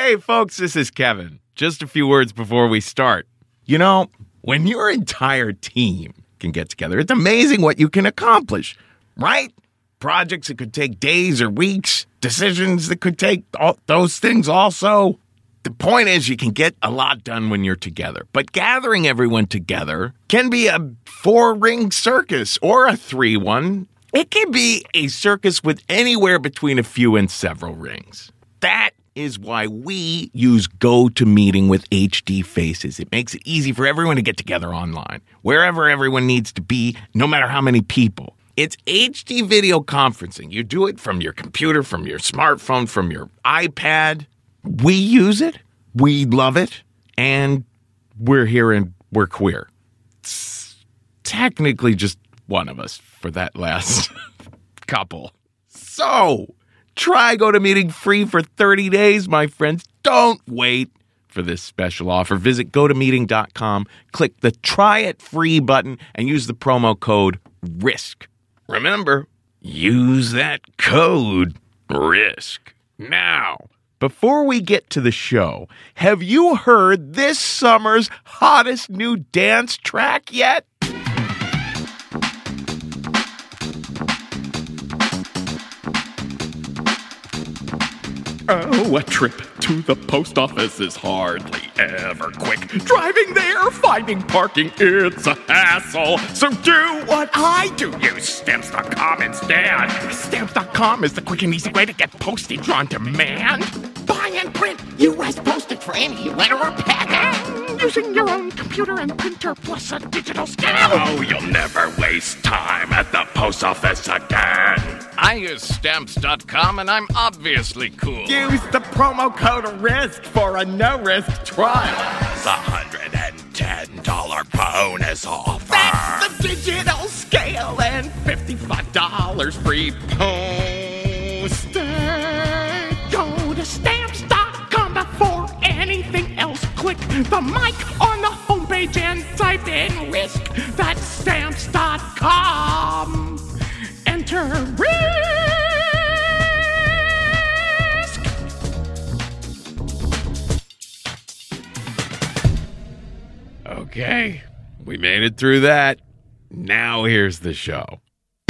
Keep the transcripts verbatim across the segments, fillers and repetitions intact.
Hey, folks, this is Kevin. Just a few words before we start. You know, when your entire team can get together, it's amazing what you can accomplish, right? Projects that could take days or weeks, decisions that could take all those things also. The point is you can get a lot done when you're together, but gathering everyone together can be a four-ring circus or a three-one. It can be a circus with anywhere between a few and several rings. That is why we use GoToMeeting with H D Faces. It makes it easy for everyone to get together online, wherever everyone needs to be, no matter how many people. It's H D video conferencing. You do it from your computer, from your smartphone, from your iPad. We use it, we love it, and we're here and we're queer. It's technically just one of us for that last couple. So, try GoToMeeting free for thirty days, my friends. Don't wait for this special offer. Visit go to meeting dot com, click the Try It Free button, and use the promo code RISK. Remember, use that code RISK. Now, before we get to the show, have you heard this summer's hottest new dance track yet? Oh, a trip to the post office is hardly ever quick. Driving there, finding parking, it's a hassle. So do what I do. Use Stamps dot com instead. Stamps dot com is the quick and easy way to get postage on demand. Buy and print U S postage for any letter or packet. Using your own computer and printer plus a digital scan. Oh, you'll never waste time at the post office again. I use Stamps dot com and I'm obviously cool. Use the promo code RISK for a no-risk trial. It's a one hundred ten dollars bonus offer. That's the digital scale and fifty-five dollars free postage. Go to Stamps dot com before anything else. Click the mic on the homepage and type in RISK. That's Stamps dot com. Enter RISK. Okay, we made it through that. Now here's the show.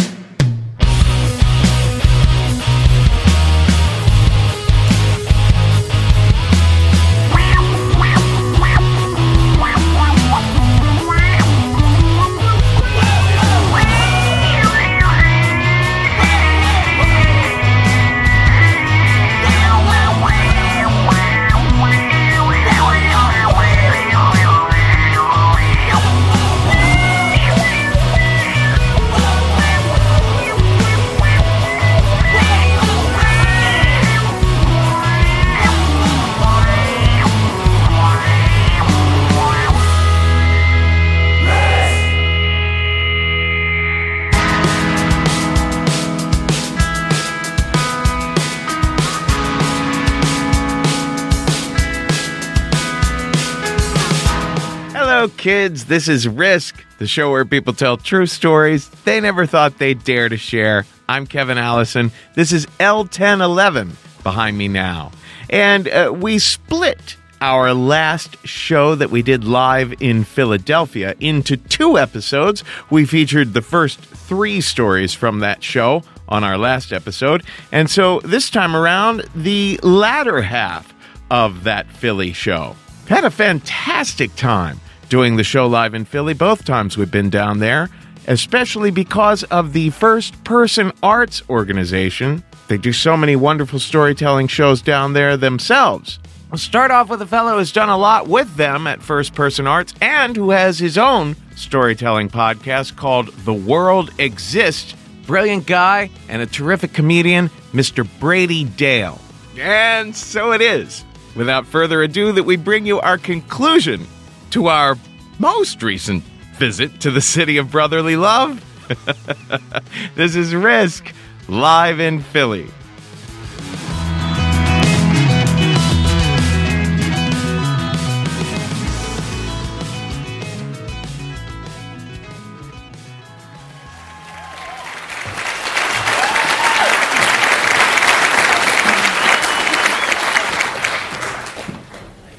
Hello, kids. This is Risk, the show where people tell true stories they never thought they'd dare to share. I'm Kevin Allison. This is L ten eleven behind me now. And uh, we split our last show that we did live in Philadelphia into two episodes. We featured the first three stories from that show on our last episode. And so this time around, the latter half of that Philly show. Had a fantastic time doing the show live in Philly, both times we've been down there, especially because of the First Person Arts organization. They do so many wonderful storytelling shows down there themselves. We'll start off with a fellow who's done a lot with them at First Person Arts and who has his own storytelling podcast called The World Exists. Brilliant guy and a terrific comedian, Mister Brady Dale. And so it is, without further ado, that we bring you our conclusion to our most recent visit to the city of brotherly love. This is Risk, live in Philly.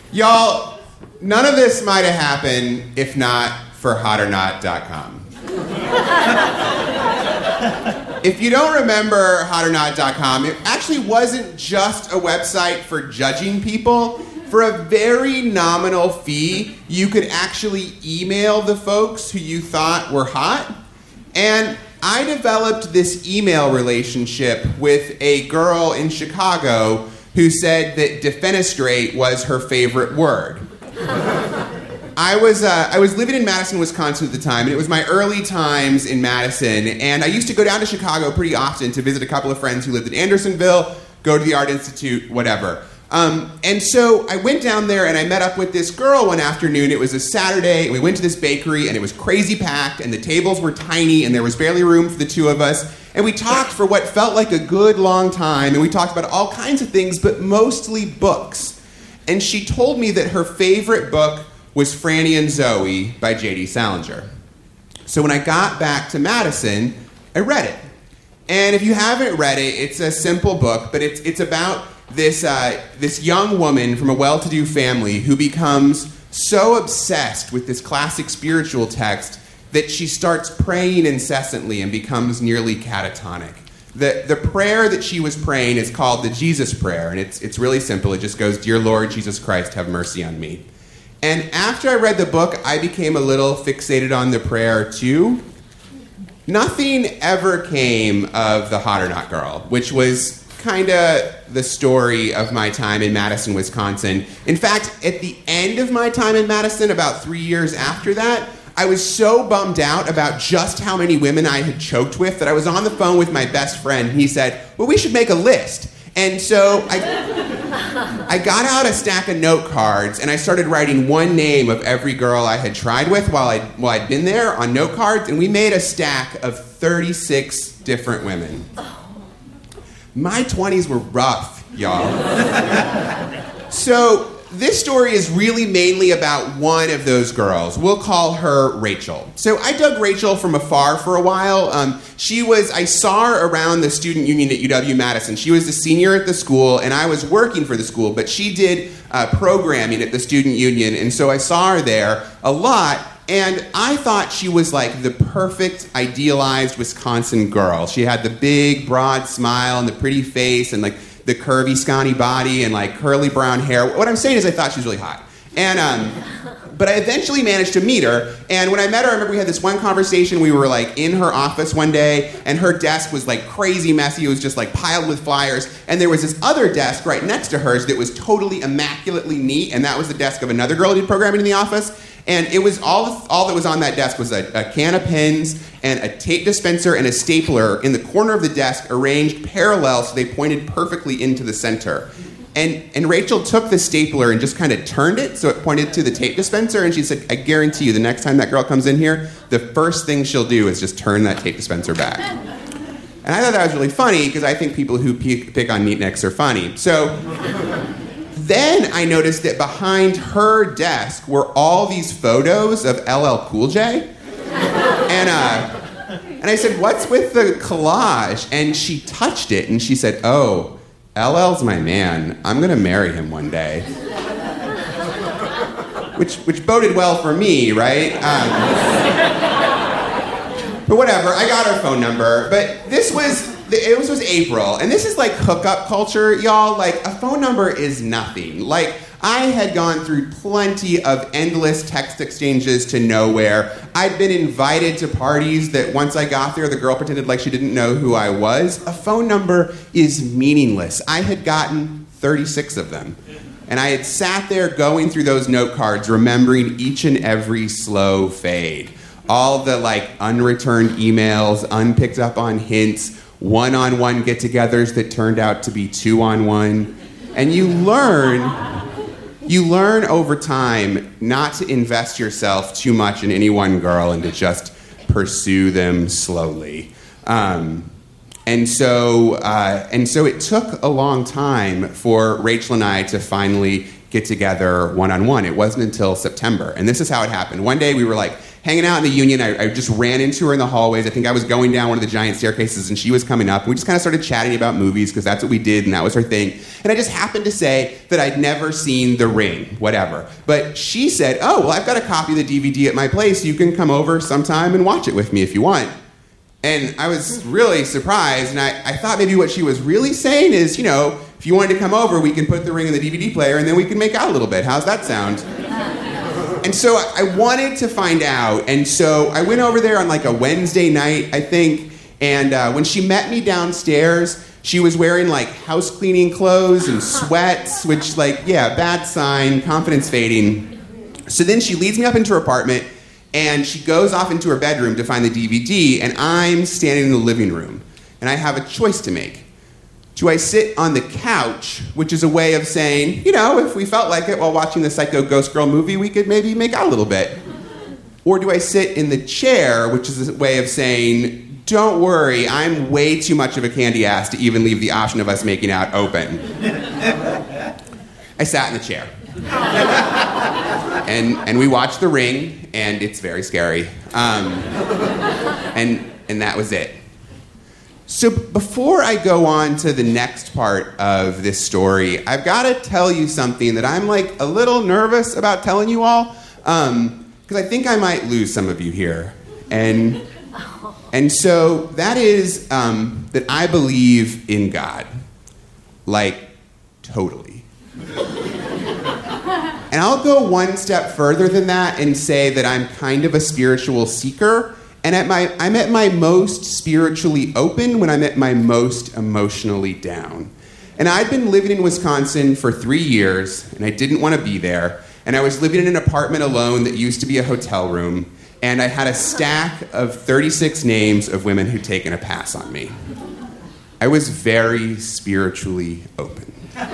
Y'all, none of this might have happened if not for hot or not dot com. If you don't remember hot or not dot com, it actually wasn't just a website for judging people. For a very nominal fee, you could actually email the folks who you thought were hot. And I developed this email relationship with a girl in Chicago who said that defenestrate was her favorite word. I was uh, I was living in Madison, Wisconsin at the time, and it was my early times in Madison, and I used to go down to Chicago pretty often to visit a couple of friends who lived in Andersonville, go to the Art Institute, whatever. Um, and so I went down there and I met up with this girl one afternoon. It was a Saturday, and we went to this bakery, and it was crazy packed, and the tables were tiny, and there was barely room for the two of us. And we talked for what felt like a good long time, and we talked about all kinds of things, but mostly books. And she told me that her favorite book was Franny and Zoe by J D Salinger. So when I got back to Madison, I read it. And if you haven't read it, it's a simple book, but it's it's about this uh, this young woman from a well-to-do family who becomes so obsessed with this classic spiritual text that she starts praying incessantly and becomes nearly catatonic. The the prayer that she was praying is called the Jesus Prayer, and it's it's really simple. It just goes, "Dear Lord Jesus Christ, have mercy on me." And after I read the book, I became a little fixated on the prayer too. Nothing ever came of the Hot or Not Girl, which was kind of the story of my time in Madison, Wisconsin. In fact, at the end of my time in Madison, about three years after that, I was so bummed out about just how many women I had choked with that I was on the phone with my best friend, and he said, well, we should make a list. And so I, I got out a stack of note cards, and I started writing one name of every girl I had tried with while I'd, while I'd been there on note cards, and we made a stack of thirty-six different women. My twenties were rough, y'all. So this story is really mainly about one of those girls. We'll call her Rachel. So I dug Rachel from afar for a while. Um, she was, I saw her around the student union at U W-Madison. She was a senior at the school, and I was working for the school, but she did uh, programming at the student union, and so I saw her there a lot. And I thought she was like the perfect, idealized Wisconsin girl. She had the big, broad smile and the pretty face and like the curvy, scrawny body and like curly brown hair. What I'm saying is I thought she was really hot. And, um, but I eventually managed to meet her. And when I met her, I remember we had this one conversation. We were like in her office one day, and her desk was like crazy messy. It was just like piled with flyers. And there was this other desk right next to hers that was totally immaculately neat. And that was the desk of another girl who did programming in the office. And it was all all that was on that desk was a, a can of pens and a tape dispenser and a stapler in the corner of the desk arranged parallel so they pointed perfectly into the center. And and Rachel took the stapler and just kind of turned it so it pointed to the tape dispenser, and she said, I guarantee you the next time that girl comes in here, the first thing she'll do is just turn that tape dispenser back. And I thought that was really funny because I think people who pick, pick on neatniks are funny. So then I noticed that behind her desk were all these photos of L L Cool J. And uh, and I said, what's with the collage? And she touched it and she said, oh, L L's my man. I'm going to marry him one day. Which which boded well for me, right? Um, but whatever, I got her phone number. But this was... It was, was April, and this is like hookup culture, y'all. Like, a phone number is nothing. Like, I had gone through plenty of endless text exchanges to nowhere. I'd been invited to parties that once I got there, the girl pretended like she didn't know who I was. A phone number is meaningless. I had gotten thirty-six of them. And I had sat there going through those note cards, remembering each and every slow fade. All the, like, unreturned emails, unpicked up on hints, one-on-one get-togethers that turned out to be two-on-one. And you learn, you learn over time not to invest yourself too much in any one girl and to just pursue them slowly. Um, and so, uh, and so it took a long time for Rachel and I to finally get together one-on-one. It wasn't until September. And this is how it happened. One day we were like hanging out in the Union. I, I just ran into her in the hallways. I think I was going down one of the giant staircases, and she was coming up. And we just kind of started chatting about movies, because that's what we did, and that was her thing. And I just happened to say that I'd never seen The Ring, whatever. But she said, oh, well, I've got a copy of the D V D at my place. You can come over sometime and watch it with me if you want. And I was really surprised, and I, I thought maybe what she was really saying is, you know, if you wanted to come over, we can put The Ring in the D V D player, and then we can make out a little bit. How's that sound? And so I wanted to find out, and so I went over there on like a Wednesday night, I think, and uh, when she met me downstairs, she was wearing like house cleaning clothes and sweats, which like, yeah, bad sign, confidence fading. So then she leads me up into her apartment, and she goes off into her bedroom to find the D V D, and I'm standing in the living room, and I have a choice to make. Do I sit on the couch, which is a way of saying, you know, if we felt like it while watching the Psycho Ghost Girl movie, we could maybe make out a little bit? Or do I sit in the chair, which is a way of saying, don't worry, I'm way too much of a candy ass to even leave the option of us making out open? I sat in the chair. and and we watched The Ring, and it's very scary. Um, and and that was it. So before I go on to the next part of this story, I've got to tell you something that I'm like a little nervous about telling you all, um, because I think I might lose some of you here. And and so that is um, that I believe in God, like totally. And I'll go one step further than that and say that I'm kind of a spiritual seeker. And at my, I'm at my most spiritually open when I'm at my most emotionally down. And I'd been living in Wisconsin for three years, and I didn't want to be there. And I was living in an apartment alone that used to be a hotel room. And I had a stack of thirty-six names of women who'd taken a pass on me. I was very spiritually open.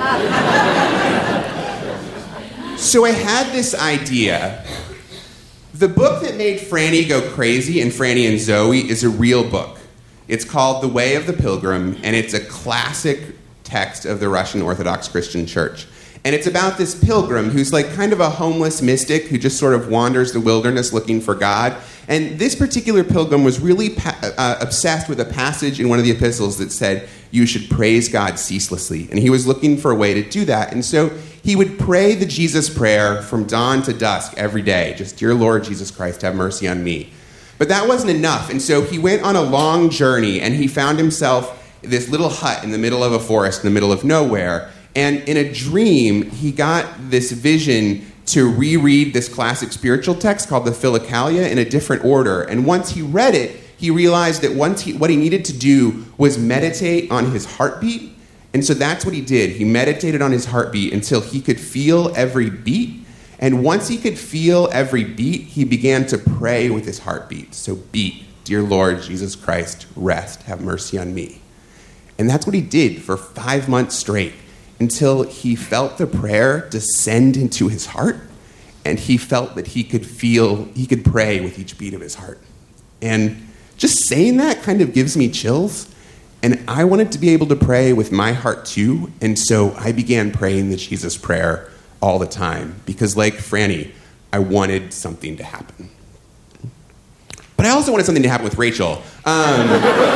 So I had this idea. The book that made Franny go crazy and Franny and Zoe is a real book. It's called The Way of the Pilgrim, and it's a classic text of the Russian Orthodox Christian Church. And it's about this pilgrim who's like kind of a homeless mystic who just sort of wanders the wilderness looking for God. And this particular pilgrim was really pa- uh, obsessed with a passage in one of the epistles that said, you should praise God ceaselessly. And he was looking for a way to do that. And so he would pray the Jesus prayer from dawn to dusk every day. Just, dear Lord Jesus Christ, have mercy on me. But that wasn't enough. And so he went on a long journey, and he found himself in this little hut in the middle of a forest, in the middle of nowhere. And in a dream, he got this vision to reread this classic spiritual text called the Philokalia in a different order. And once he read it, he realized that once he, what he needed to do was meditate on his heartbeat. And so that's what he did. He meditated on his heartbeat until he could feel every beat. And once he could feel every beat, he began to pray with his heartbeat. So beat, dear Lord Jesus Christ, rest, have mercy on me. And that's what he did for five months straight, until he felt the prayer descend into his heart, and he felt that he could feel, he could pray with each beat of his heart. And just saying that kind of gives me chills, and I wanted to be able to pray with my heart too, and so I began praying the Jesus prayer all the time, because like Franny, I wanted something to happen. But I also wanted something to happen with Rachel. Um,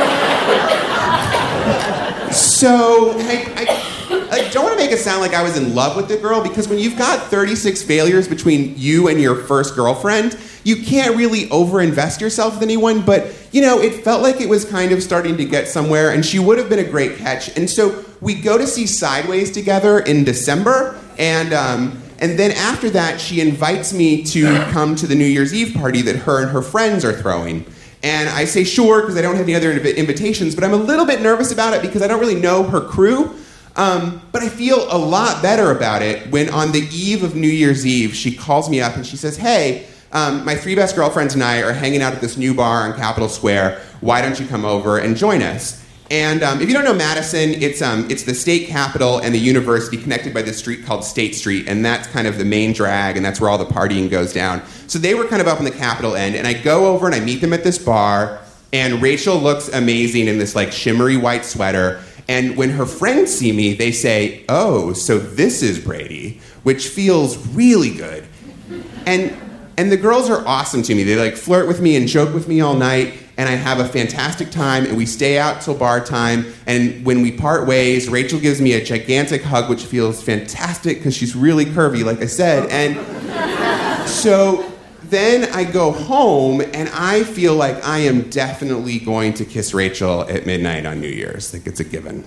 so I... I I don't want to make it sound like I was in love with the girl, because when you've got thirty-six failures between you and your first girlfriend, you can't really overinvest yourself with anyone, but, you know, it felt like it was kind of starting to get somewhere, and she would have been a great catch. And so we go to see Sideways together in December, and um, and then after that, she invites me to come to the New Year's Eve party that her and her friends are throwing. And I say sure, because I don't have any other inv- invitations, but I'm a little bit nervous about it because I don't really know her crew. Um, but I feel a lot better about it when on the eve of New Year's Eve, she calls me up and she says, hey, um, my three best girlfriends and I are hanging out at this new bar on Capitol Square. Why don't you come over and join us? And um, if you don't know Madison, it's um, it's the state capitol and the university connected by this street called State Street, and that's kind of the main drag, and that's where all the partying goes down. So they were kind of up on the Capitol end, and I go over and I meet them at this bar, and Rachel looks amazing in this like shimmery white sweater. And when her friends see me, they say, oh, so this is Brady, which feels really good. And And the girls are awesome to me. They like flirt with me and joke with me all night, and I have a fantastic time, and we stay out till bar time. And when we part ways, Rachel gives me a gigantic hug, which feels fantastic because she's really curvy, like I said. And so then I go home, and I feel like I am definitely going to kiss Rachel at midnight on New Year's. Like, it's a given.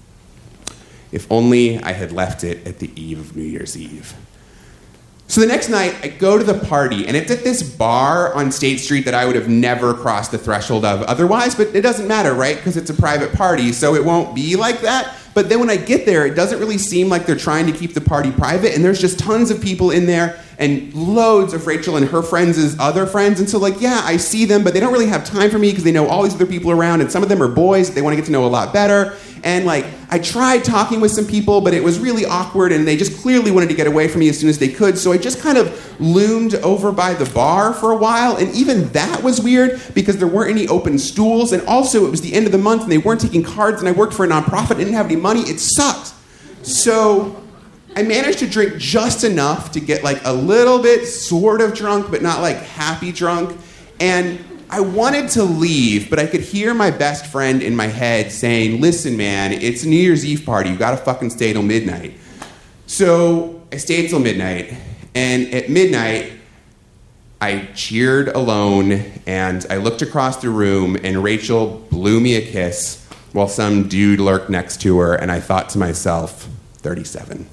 If only I had left it at the eve of New Year's Eve. So the next night, I go to the party, and it's at this bar on State Street that I would have never crossed the threshold of otherwise, but it doesn't matter, right? Because it's a private party, so it won't be like that. But then when I get there, it doesn't really seem like they're trying to keep the party private, and there's just tons of people in there, and loads of Rachel and her friends' other friends, and so, like, yeah, I see them, but they don't really have time for me because they know all these other people around, and some of them are boys that they want to get to know a lot better. And, like, I tried talking with some people, but it was really awkward, and they just clearly wanted to get away from me as soon as they could, so I just kind of loomed over by the bar for a while, and even that was weird because there weren't any open stools, and also it was the end of the month, and they weren't taking cards, and I worked for a nonprofit, and didn't have any money. It sucked. So I managed to drink just enough to get, like, a little bit sort of drunk, but not, like, happy drunk, and I wanted to leave, but I could hear my best friend in my head saying, listen, man, it's a New Year's Eve party. You gotta fucking stay till midnight. So I stayed till midnight, and at midnight, I cheered alone, and I looked across the room, and Rachel blew me a kiss while some dude lurked next to her, and I thought to myself, thirty-seven.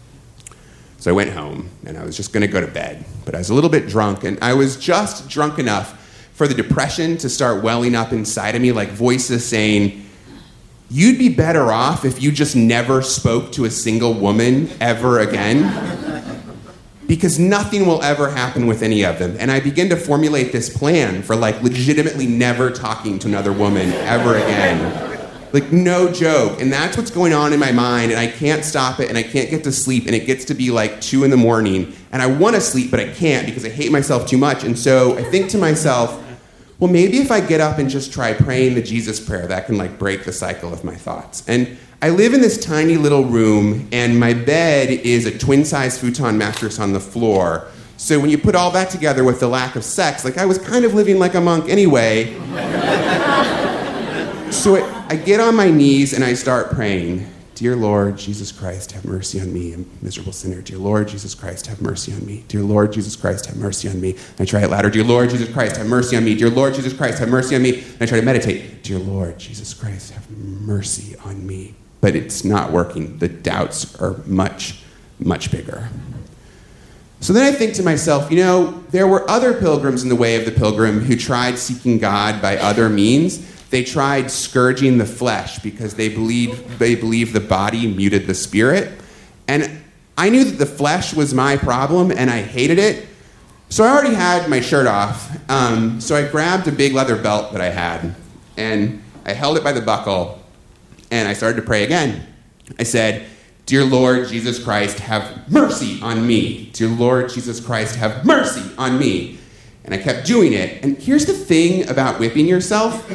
So I went home, and I was just gonna go to bed, but I was a little bit drunk, and I was just drunk enough for the depression to start welling up inside of me, like voices saying, you'd be better off if you just never spoke to a single woman ever again, because nothing will ever happen with any of them. And I begin to formulate this plan for, like, legitimately never talking to another woman ever again. Like, no joke. And that's what's going on in my mind, and I can't stop it, and I can't get to sleep, and it gets to be like two in the morning, and I want to sleep, but I can't because I hate myself too much. And so I think to myself, well, maybe if I get up and just try praying the Jesus prayer, that can, like, break the cycle of my thoughts. And I live in this tiny little room, and my bed is a twin-size futon mattress on the floor. So when you put all that together with the lack of sex, like, I was kind of living like a monk anyway. So it, I get on my knees and I start praying. Dear Lord, Jesus Christ, have mercy on me, a miserable sinner. Dear Lord, Jesus Christ, have mercy on me. Dear Lord, Jesus Christ, have mercy on me. And I try it louder. Dear Lord, Jesus Christ, have mercy on me. Dear Lord, Jesus Christ, have mercy on me. And I try to meditate. Dear Lord, Jesus Christ, have mercy on me. But it's not working. The doubts are much, much bigger. So then I think to myself, you know, there were other pilgrims in the way of the pilgrim who tried seeking God by other means. They tried scourging the flesh because they believed they believed the body muted the spirit. And I knew that the flesh was my problem, and I hated it. So I already had my shirt off. Um, so I grabbed a big leather belt that I had, and I held it by the buckle, and I started to pray again. I said, Dear Lord Jesus Christ, have mercy on me. Dear Lord Jesus Christ, have mercy on me. And I kept doing it. And here's the thing about whipping yourself.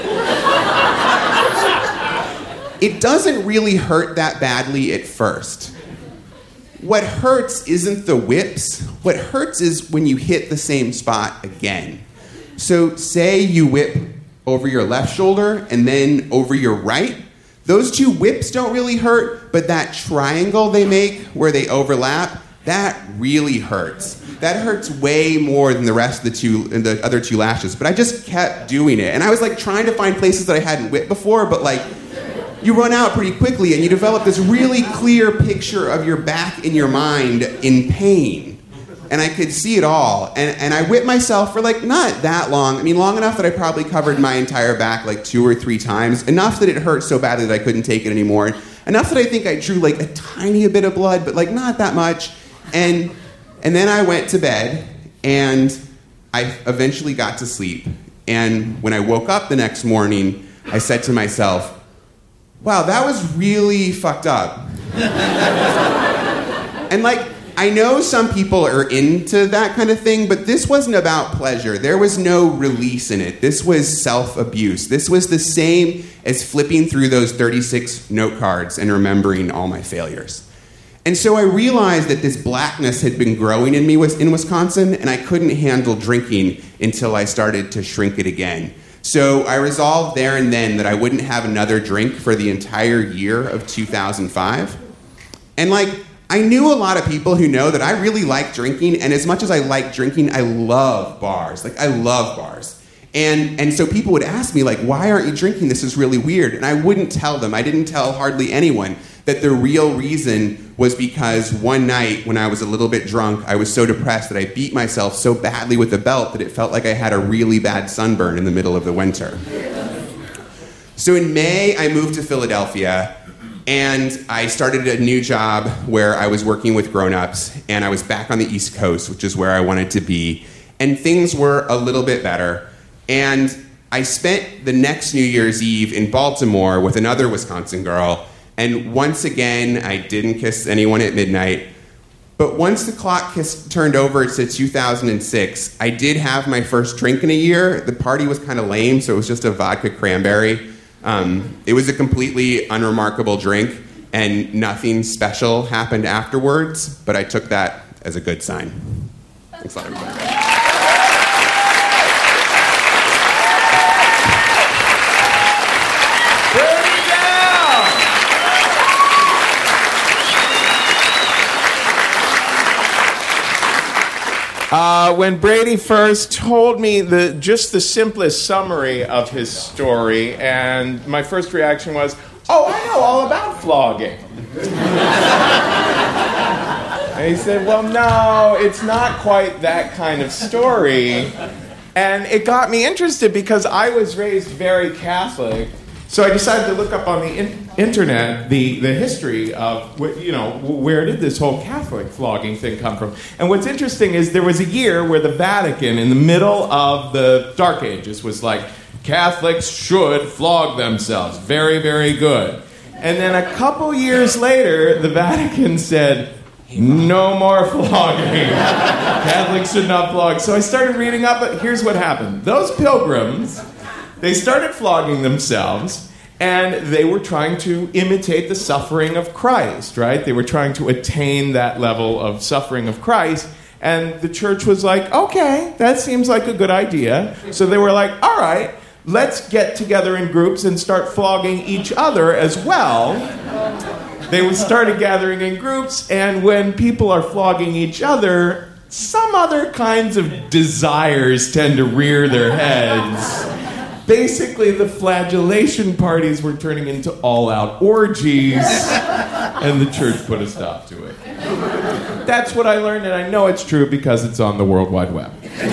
It doesn't really hurt that badly at first. What hurts isn't the whips. What hurts is when you hit the same spot again. So say you whip over your left shoulder and then over your right. Those two whips don't really hurt, but that triangle they make where they overlap, that really hurts. That hurts way more than the rest of the two, the other two lashes. But I just kept doing it. And I was, like, trying to find places that I hadn't whipped before, but, like, you run out pretty quickly and you develop this really clear picture of your back in your mind in pain. And I could see it all. And, and I whipped myself for, like, not that long. I mean, long enough that I probably covered my entire back, like, two or three times. Enough that it hurt so badly that I couldn't take it anymore. Enough that I think I drew, like, a tiny bit of blood, but, like, not that much. And and then I went to bed, and I eventually got to sleep. And when I woke up the next morning, I said to myself, wow, that was really fucked up. And, like, I know some people are into that kind of thing, but this wasn't about pleasure. There was no release in it. This was self-abuse. This was the same as flipping through those thirty-six note cards and remembering all my failures. And so I realized that this blackness had been growing in me in Wisconsin, and I couldn't handle drinking until I started to shrink it again. So I resolved there and then that I wouldn't have another drink for the entire year of two thousand five. And like, I knew a lot of people who know that I really like drinking, and as much as I like drinking, I love bars. Like, I love bars. And and so people would ask me, like, why aren't you drinking? This is really weird. And I wouldn't tell them. I didn't tell hardly anyone that the real reason was because one night when I was a little bit drunk, I was so depressed that I beat myself so badly with a belt that it felt like I had a really bad sunburn in the middle of the winter. So in May, I moved to Philadelphia, and I started a new job where I was working with grown-ups, and I was back on the East Coast, which is where I wanted to be. And things were a little bit better. And I spent the next New Year's Eve in Baltimore with another Wisconsin girl. And once again, I didn't kiss anyone at midnight. But once the clock kiss, turned over to two thousand six, I did have my first drink in a year. The party was kind of lame, so it was just a vodka cranberry. Um, it was a completely unremarkable drink, and nothing special happened afterwards. But I took that as a good sign. Thanks a lot, everybody. Uh, when Brady first told me the just the simplest summary of his story, and my first reaction was, oh, I know all about flogging. And he said, well, no, it's not quite that kind of story. And it got me interested because I was raised very Catholic. So I decided to look up on the in- internet the, the history of, you know, where did this whole Catholic flogging thing come from? And what's interesting is there was a year where the Vatican, in the middle of the Dark Ages, was like, Catholics should flog themselves. Very, very good. And then a couple years later, the Vatican said, no more flogging. Catholics should not flog. So I started reading up, but here's what happened. Those pilgrims, they started flogging themselves, and they were trying to imitate the suffering of Christ, right? They were trying to attain that level of suffering of Christ, and the church was like, okay, that seems like a good idea. So they were like, all right, let's get together in groups and start flogging each other as well. They started gathering in groups, and when people are flogging each other, some other kinds of desires tend to rear their heads. Basically, the flagellation parties were turning into all-out orgies, and the church put a stop to it. That's what I learned, and I know it's true because it's on the World Wide Web.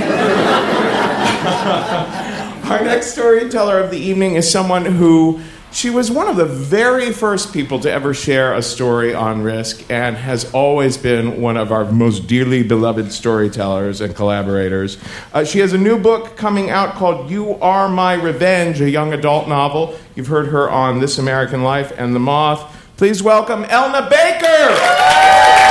Our next storyteller of the evening is someone who, she was one of the very first people to ever share a story on Risk and has always been one of our most dearly beloved storytellers and collaborators. Uh, she has a new book coming out called You Are My Revenge, a young adult novel. You've heard her on This American Life and The Moth. Please welcome Elna Baker!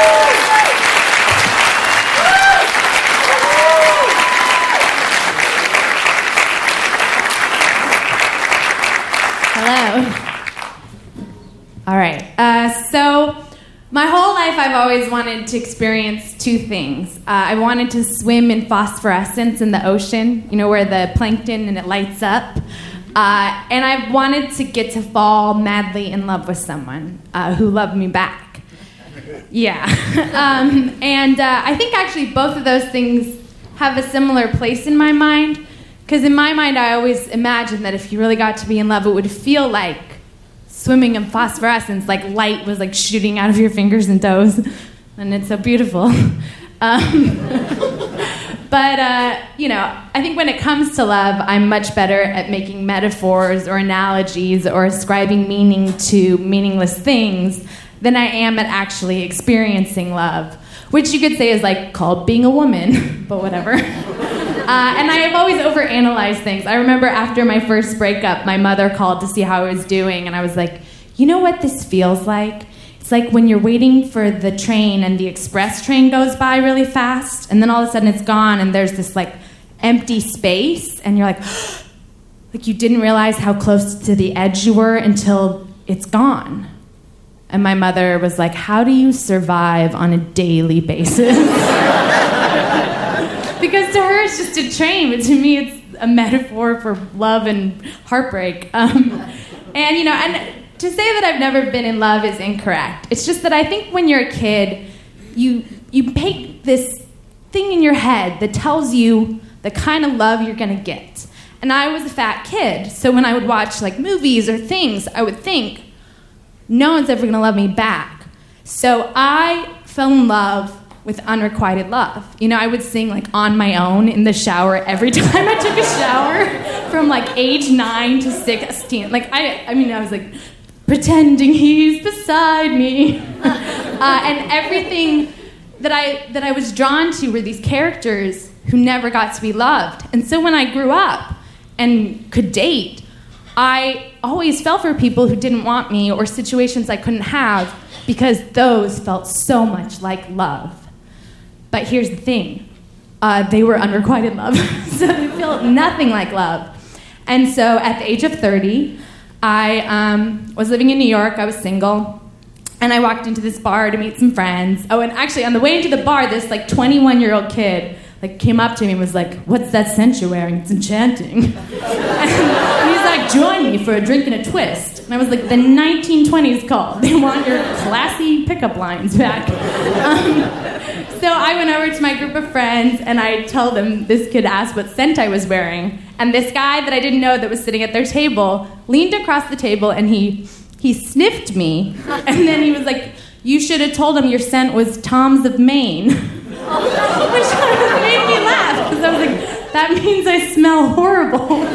All right. Uh, so my whole life I've always wanted to experience two things. Uh, I wanted to swim in phosphorescence in the ocean, you know, where the plankton and it lights up. Uh, and I wanted to get to fall madly in love with someone uh, who loved me back. Yeah. um, and uh, I think actually both of those things have a similar place in my mind. Because in my mind, I always imagined that if you really got to be in love, it would feel like swimming in phosphorescence, like light was like shooting out of your fingers and toes. And it's so beautiful. um, but, uh, you know, I think when it comes to love, I'm much better at making metaphors or analogies or ascribing meaning to meaningless things than I am at actually experiencing love, which you could say is like called being a woman, but whatever. Uh, and I have always overanalyzed things. I remember after my first breakup, my mother called to see how I was doing, and I was like, you know what this feels like? It's like when you're waiting for the train and the express train goes by really fast, and then all of a sudden it's gone, and there's this like empty space, and you're like, like you didn't realize how close to the edge you were until it's gone. And my mother was like, how do you survive on a daily basis? Because to her, it's just a train, but to me, it's a metaphor for love and heartbreak. Um, and, you know, and to say that I've never been in love is incorrect. It's just that I think when you're a kid, you you make this thing in your head that tells you the kind of love you're going to get. And I was a fat kid, so when I would watch, like, movies or things, I would think, no one's ever going to love me back. So I fell in love with unrequited love. You know, I would sing, like, On My Own in the shower every time I took a shower from, like, age nine to sixteen. Like, I, I mean, I was, like, pretending he's beside me. uh, and everything that I that I was drawn to were these characters who never got to be loved. And so when I grew up and could date, I always fell for people who didn't want me or situations I couldn't have because those felt so much like love. But here's the thing. Uh, they were unrequited love. So they felt nothing like love. And so at the age of thirty, I um, was living in New York. I was single. And I walked into this bar to meet some friends. Oh, and actually, on the way into the bar, this, like, twenty-one-year-old kid, like, came up to me and was like, what's that scent you're wearing? It's enchanting. And he's like, join me for a drink and a twist. And I was like, the nineteen twenties call. They want your classy pickup lines back. Um, so I went over to my group of friends, and I told them this kid asked what scent I was wearing. And this guy that I didn't know that was sitting at their table leaned across the table, and he... He sniffed me, and then he was like, you should have told him your scent was Tom's of Maine. Which made me laugh, because I was like, that means I smell horrible. um,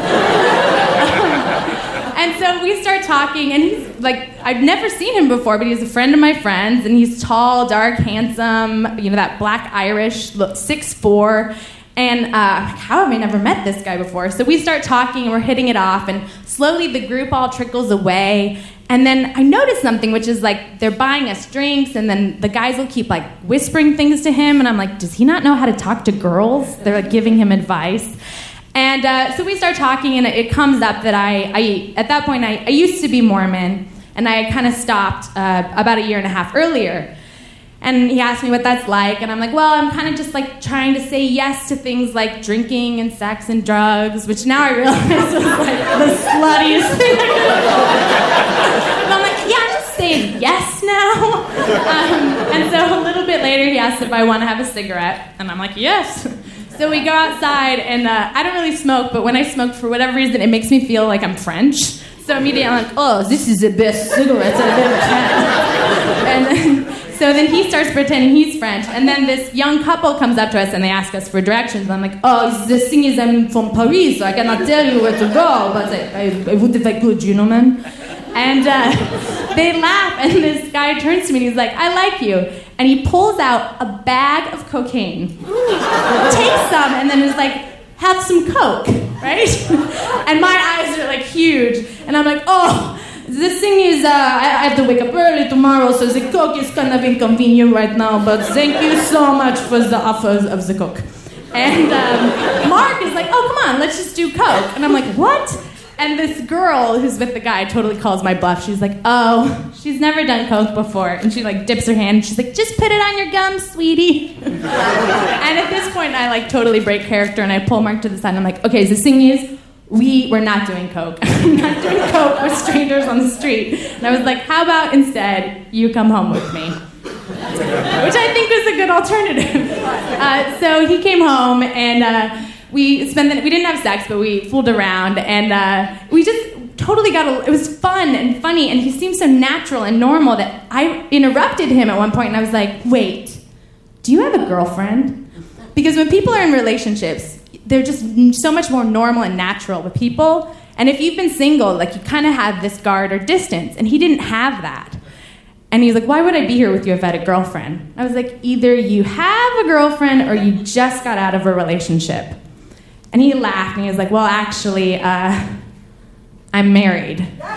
and so we start talking, and he's like, I've never seen him before, but he's a friend of my friend's, and he's tall, dark, handsome, you know, that black Irish, look, six foot four. And uh, how have I never met this guy before? So we start talking, and we're hitting it off, and slowly the group all trickles away. And then I notice something, which is like they're buying us drinks, and then the guys will keep like whispering things to him, and I'm like, does he not know how to talk to girls? They're like giving him advice. And uh, so we start talking, and it comes up that I, I at that point, I, I used to be Mormon, and I kind of stopped uh, about a year and a half earlier. And he asked me what that's like, and I'm like, well, I'm kind of just like trying to say yes to things like drinking and sex and drugs, which now I realize was like the sluttiest thing I could have. But I'm like, yeah, I'm just saying yes now. Um, and so a little bit later, he asked if I want to have a cigarette, and I'm like, yes. So we go outside, and uh, I don't really smoke, but when I smoke, for whatever reason, it makes me feel like I'm French. So immediately I'm like, oh, this is the best cigarette I've ever had. And then... So then he starts pretending he's French, and then this young couple comes up to us and they ask us for directions. I'm like, oh, the thing is I'm from Paris, so I cannot tell you where to go, but I, I, I would if I could, you know, man. And uh, they laugh, and this guy turns to me and he's like, I like you. And he pulls out a bag of cocaine, takes some, and then is like, have some Coke, right? And my eyes are like huge, and I'm like, oh, the thing is, uh, I have to wake up early tomorrow, so the Coke is kind of inconvenient right now, but thank you so much for the offers of the Coke. And um, Mark is like, oh, come on, let's just do Coke. And I'm like, what? And this girl who's with the guy totally calls my bluff. She's like, oh, she's never done Coke before. And she, like, dips her hand, and she's like, just put it on your gums, sweetie. And at this point, I, like, totally break character, and I pull Mark to the side, and I'm like, okay, so the thing is, we were not doing Coke. I'm not doing Coke with strangers on the street. And I was like, how about instead you come home with me? Which I think was a good alternative. Uh, so he came home, and uh, we spent the, we didn't have sex, but we fooled around, and uh, we just totally got a, it was fun and funny, and he seemed so natural and normal that I interrupted him at one point, and I was like, wait, do you have a girlfriend? Because when people are in relationships, they're just so much more normal and natural with people. And if you've been single, like, you kind of have this guard or distance. And he didn't have that. And he's like, why would I be here with you if I had a girlfriend? I was like, either you have a girlfriend or you just got out of a relationship. And he laughed, and he was like, well, actually, uh, I'm married.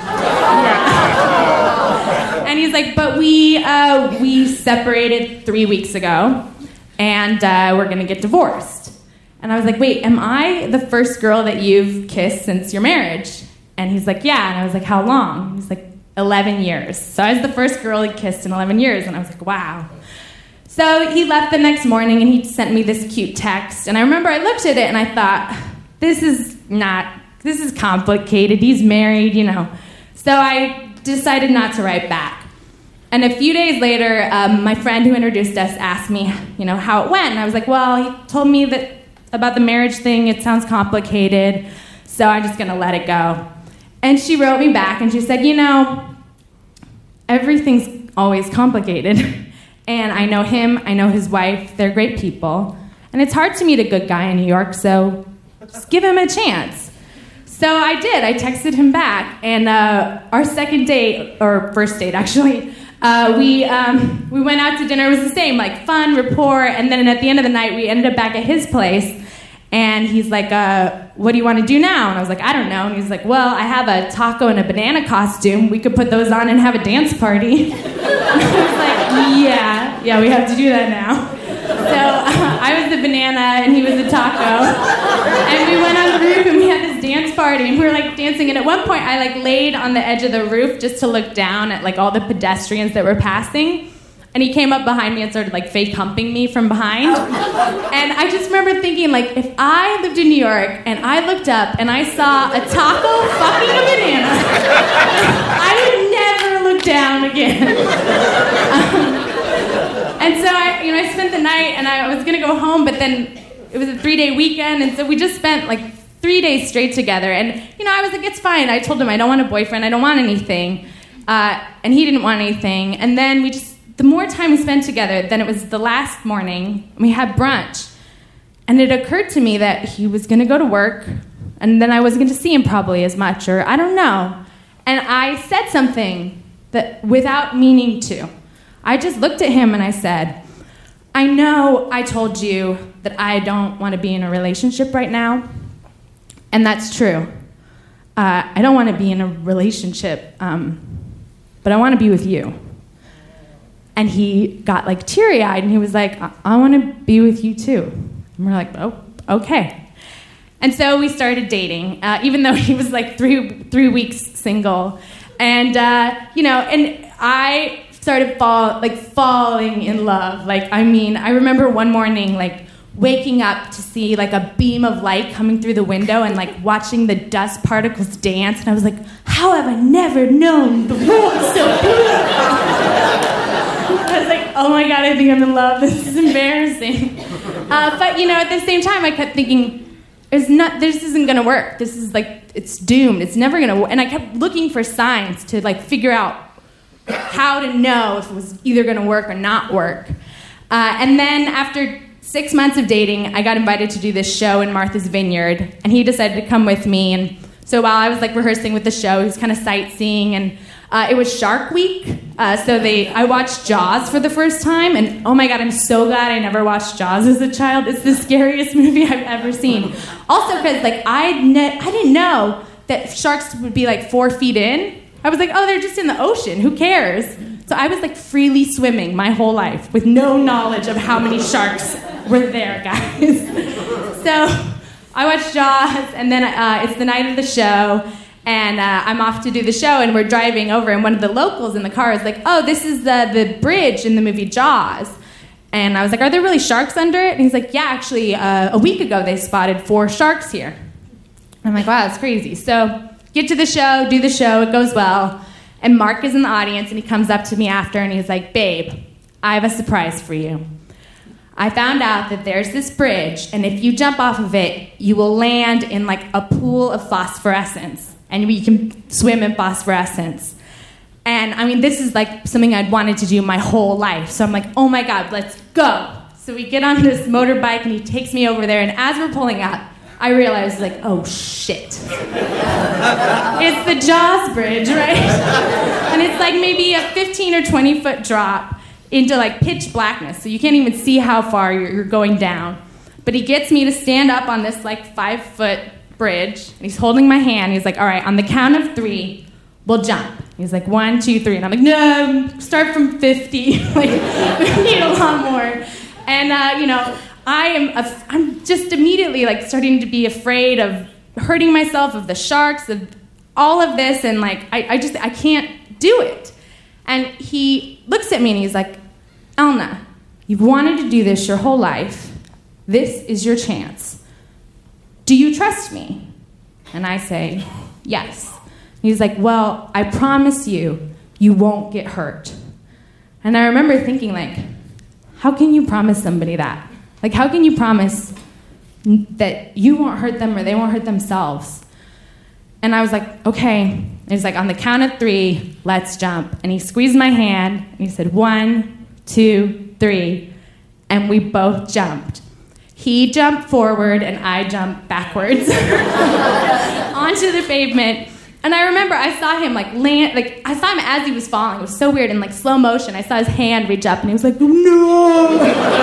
And he's like, but we, uh, we separated three weeks ago, and uh, we're going to get divorced. And I was like, wait, am I the first girl that you've kissed since your marriage? And he's like, yeah. And I was like, how long? He's like, eleven years. So I was the first girl he kissed in eleven years, and I was like, wow. So he left the next morning, and he sent me this cute text. And I remember I looked at it, and I thought, this is not, this is complicated. He's married, you know. So I decided not to write back. And a few days later, um, my friend who introduced us asked me, you know, how it went. And I was like, well, he told me that about the marriage thing, it sounds complicated, so I'm just going to let it go. And she wrote me back, and she said, you know, everything's always complicated. And I know him, I know his wife, they're great people. And it's hard to meet a good guy in New York, so just give him a chance. So I did. I texted him back, and uh, our second date, or first date actually, uh, we um, we went out to dinner. It was the same, like fun, rapport, and then at the end of the night, we ended up back at his place, and he's like, uh, what do you want to do now? And I was like, I don't know. And he's like, well, I have a taco and a banana costume. We could put those on and have a dance party. I was like, yeah, yeah, we have to do that now. So uh, I was the banana and he was the taco. And we went on the roof and we had this dance party and we were like dancing. And at one point I like laid on the edge of the roof just to look down at like all the pedestrians that were passing. And he came up behind me and started like fake humping me from behind. And I just remember thinking, like, if I lived in New York and I looked up and I saw a taco fucking a banana, I would never look down again. Um, and so I, you know, I spent the night and I was gonna go home, but then it was a three-day weekend, and so we just spent like three days straight together. And you know, I was like, it's fine. I told him I don't want a boyfriend. I don't want anything, uh, and he didn't want anything. And then we just. The more time we spent together, then it was the last morning, we had brunch. And it occurred to me that he was going to go to work, and then I wasn't going to see him probably as much, or I don't know. And I said something that without meaning to. I just looked at him and I said, I know I told you that I don't want to be in a relationship right now, and that's true. Uh, I don't want to be in a relationship, um, but I want to be with you. And he got like teary-eyed and he was like, I, I want to be with you too. And we're like, oh, okay. And so we started dating, uh, even though he was like three three weeks single. And, uh, you know, and I started fall like falling in love. Like, I mean, I remember one morning like waking up to see like a beam of light coming through the window and like watching the dust particles dance. And I was like, how have I never known the world so beautiful? I was like, oh my God, I think I'm in love. This is embarrassing. Uh, but, you know, at the same time, I kept thinking, There's not, this isn't going to work. This is like, it's doomed. It's never going to work. And I kept looking for signs to, like, figure out how to know if it was either going to work or not work. Uh, and then after six months of dating, I got invited to do this show in Martha's Vineyard. And he decided to come with me. And so while I was, like, rehearsing with the show, he was kind of sightseeing. And Uh, it was Shark Week, uh, so they. I watched Jaws for the first time, and oh my God, I'm so glad I never watched Jaws as a child. It's the scariest movie I've ever seen. Also, because like I, ne- I didn't know that sharks would be like four feet in. I was like, oh, they're just in the ocean. Who cares? So I was like freely swimming my whole life with no knowledge of how many sharks were there, guys. So I watched Jaws, and then uh, it's the night of the show. And uh, I'm off to do the show, and we're driving over, and one of the locals in the car is like, oh, this is the, the bridge in the movie Jaws. And I was like, are there really sharks under it? And he's like, yeah, actually, uh, a week ago they spotted four sharks here. And I'm like, wow, that's crazy. So get to the show, do the show, it goes well. And Mark is in the audience, and he comes up to me after, and he's like, babe, I have a surprise for you. I found out that there's this bridge, and if you jump off of it, you will land in like a pool of phosphorescence. And you can swim in phosphorescence. And, I mean, this is, like, something I'd wanted to do my whole life. So I'm like, oh, my God, let's go. So we get on this motorbike, and he takes me over there. And as we're pulling up, I realize, like, oh, shit. It's the Jaws Bridge, right? And it's, like, maybe a fifteen or twenty-foot drop into, like, pitch blackness. So you can't even see how far you're, you're going down. But he gets me to stand up on this, like, five-foot bridge, and he's holding my hand. He's like, all right, on the count of three, we'll jump. He's like, one, two, three. And I'm like, no, start from fifty. Like, we need a lot more. And, uh, you know, I am, af- I'm just immediately, like, starting to be afraid of hurting myself, of the sharks, of all of this, and like, I, I just, I can't do it. And he looks at me and he's like, Elna, you've wanted to do this your whole life. This is your chance. Do you trust me? And I say, yes. He's like, well, I promise you, you won't get hurt. And I remember thinking, like, how can you promise somebody that? Like, how can you promise that you won't hurt them or they won't hurt themselves? And I was like, okay. And he's like, on the count of three, let's jump. And he squeezed my hand, and he said, one, two, three. And we both jumped. He jumped forward, and I jumped backwards onto the pavement. And I remember I saw him like land, like I saw him as he was falling. It was so weird in like slow motion. I saw his hand reach up, and he was like, no.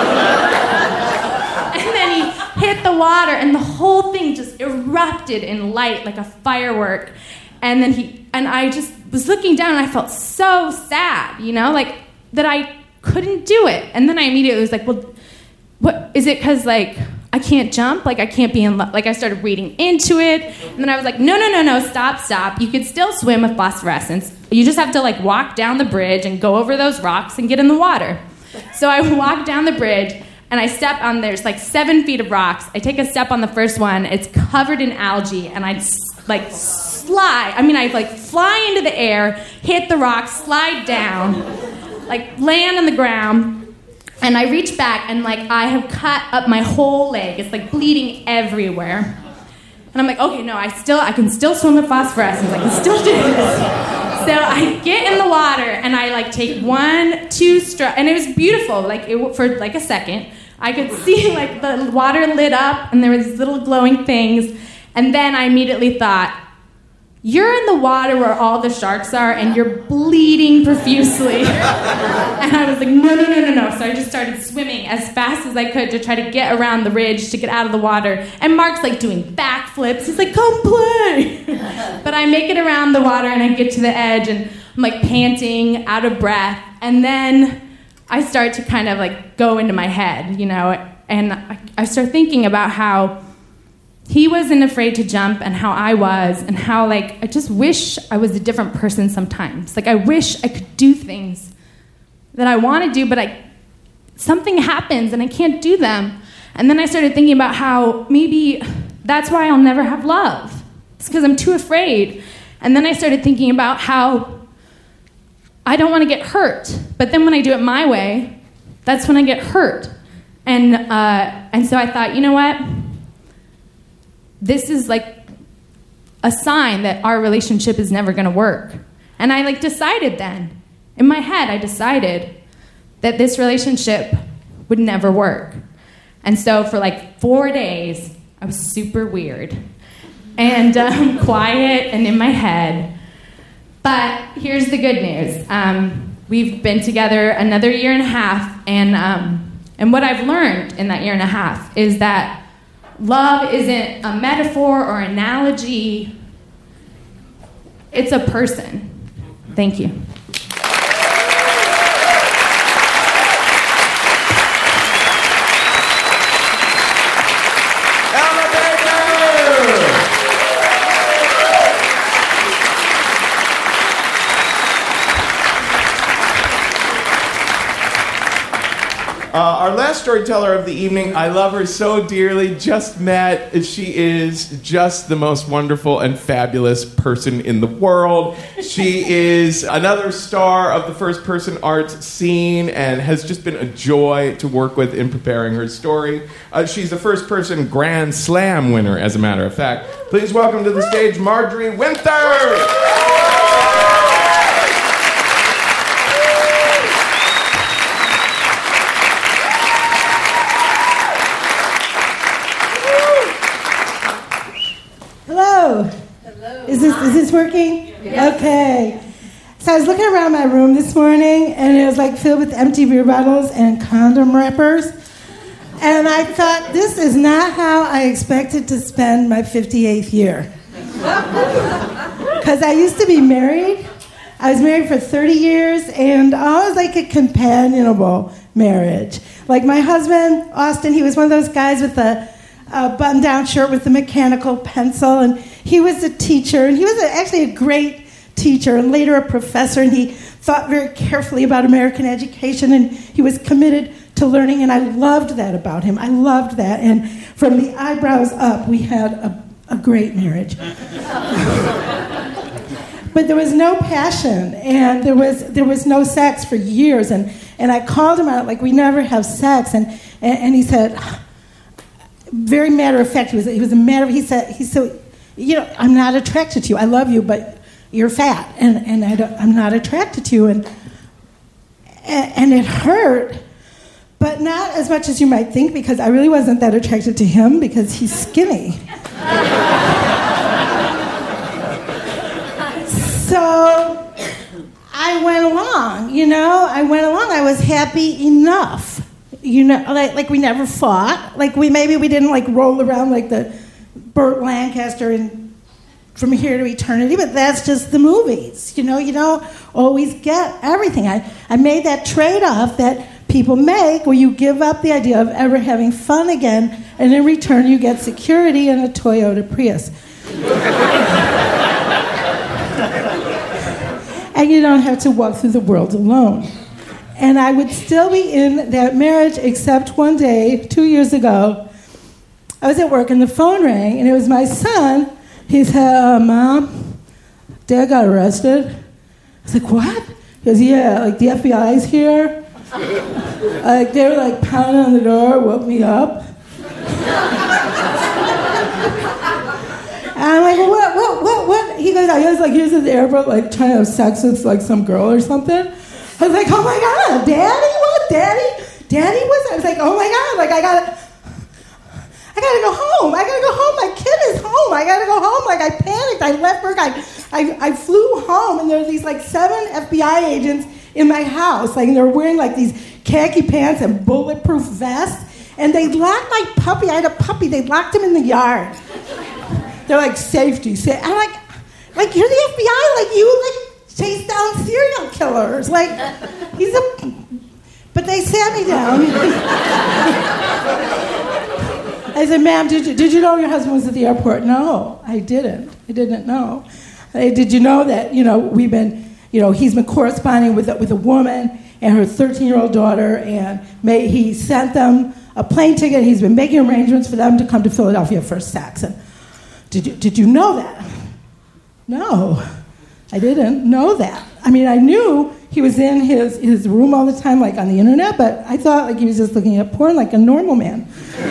And then he hit the water, and the whole thing just erupted in light like a firework. And then he and I just was looking down, and I felt so sad, you know, like that I couldn't do it. And then I immediately was like, well, what is it? Because like I can't jump, like I can't be in love. Like I started reading into it, and then I was like, no, no, no, no, stop, stop. You could still swim with phosphorescence. You just have to like walk down the bridge and go over those rocks and get in the water. So I walk down the bridge, and I step on, there's like seven feet of rocks. I take a step on the first one. It's covered in algae, and I like slide. I mean, I like fly into the air, hit the rocks, slide down, like land on the ground. And I reach back, and like I have cut up my whole leg. It's like bleeding everywhere. And I'm like, okay, no, I still, I can still swim with phosphorescence. I can still do this. So I get in the water, and I like take one, two strokes, and it was beautiful. Like it, for like a second, I could see like the water lit up, and there was these little glowing things. And then I immediately thought, you're in the water where all the sharks are, and you're bleeding profusely. And I was like, no, no, no, no, no. So I just started swimming as fast as I could to try to get around the ridge to get out of the water. And Mark's like doing backflips. He's like, come play. But I make it around the water, and I get to the edge, and I'm like panting, out of breath. And then I start to kind of like go into my head, you know, and I, I start thinking about how he wasn't afraid to jump, and how I was, and how, like, I just wish I was a different person sometimes. Like, I wish I could do things that I want to do, but I, something happens, and I can't do them. And then I started thinking about how maybe that's why I'll never have love. It's because I'm too afraid. And then I started thinking about how I don't want to get hurt. But then when I do it my way, that's when I get hurt. And uh, and so I thought, you know what? This is like a sign that our relationship is never going to work. And I like decided then, in my head, I decided that this relationship would never work. And so for like four days, I was super weird and um, quiet and in my head. But here's the good news. Um, we've been together another year and a half, and um, and what I've learned in that year and a half is that love isn't a metaphor or analogy. It's a person. Thank you. Uh, our last storyteller of the evening, I love her so dearly, just met. She is just the most wonderful and fabulous person in the world. She is another star of the first-person arts scene and has just been a joy to work with in preparing her story. Uh, she's a first-person Grand Slam winner, as a matter of fact. Please welcome to the stage Marjorie Winther! Hello. Is this is this working? Yes. Okay. So I was looking around my room this morning, and it was like filled with empty beer bottles and condom wrappers. And I thought, this is not how I expected to spend my fifty-eighth year. Because I used to be married. I was married for thirty years, and always like a companionable marriage. Like my husband, Austin, he was one of those guys with a, a button-down shirt with a mechanical pencil, and he was a teacher, and he was a, actually a great teacher, and later a professor, and he thought very carefully about American education, and he was committed to learning, and I loved that about him. I loved that, and from the eyebrows up, we had a, a great marriage. But there was no passion, and there was there was no sex for years, and, and I called him out, like, we never have sex, and, and, and he said, very matter of fact, he was, he was a matter of, he said, he said, you know, I'm not attracted to you, I love you, but you're fat, and, and I don't, I'm not attracted to you, and, and it hurt, but not as much as you might think, because I really wasn't that attracted to him, because he's skinny. So I went along, you know, I went along, I was happy enough, you know, like, like we never fought, like we maybe we didn't like roll around like the Burt Lancaster in From Here to Eternity, but that's just the movies, you know, you don't always get everything. I, I made that trade-off that people make where you give up the idea of ever having fun again, and in return you get security and a Toyota Prius. And you don't have to walk through the world alone. And I would still be in that marriage, except one day, two years ago, I was at work and the phone rang, and it was my son. He said, uh, Mom, Dad got arrested. I was like, what? He goes, yeah, like the F B I's here. Like they were like pounding on the door, woke me up. And I'm like, well, what, what, what, what? He goes, I was like, he was at the airport, like, trying to have sex with, like, some girl or something. I was like, oh, my God, Daddy? What? Daddy? Daddy was? I was like, oh, my God, like, I gotta, I gotta go home. I gotta go home. My kid is home. I gotta go home. Like, I panicked. I left work. I, I, I flew home, and there were these, like, seven F B I agents in my house. Like, and they were wearing, like, these khaki pants and bulletproof vests. And they locked my puppy. I had a puppy. They locked him in the yard. They're like, safety. Sa-. I'm like, like, you're the F B I. Like, you, like, chase down serial killers. Like, he's a... But they sat me down. I said, ma'am, did you, did you know your husband was at the airport? No, I didn't. I didn't know. I, did you know that, you know, we've been, you know, he's been corresponding with, with a woman and her thirteen-year-old daughter, and may, he sent them a plane ticket. He's been making arrangements for them to come to Philadelphia for sex. And Did you, did you know that? No, I didn't know that. I mean, I knew he was in his, his room all the time, like on the internet, but I thought like he was just looking at porn like a normal man.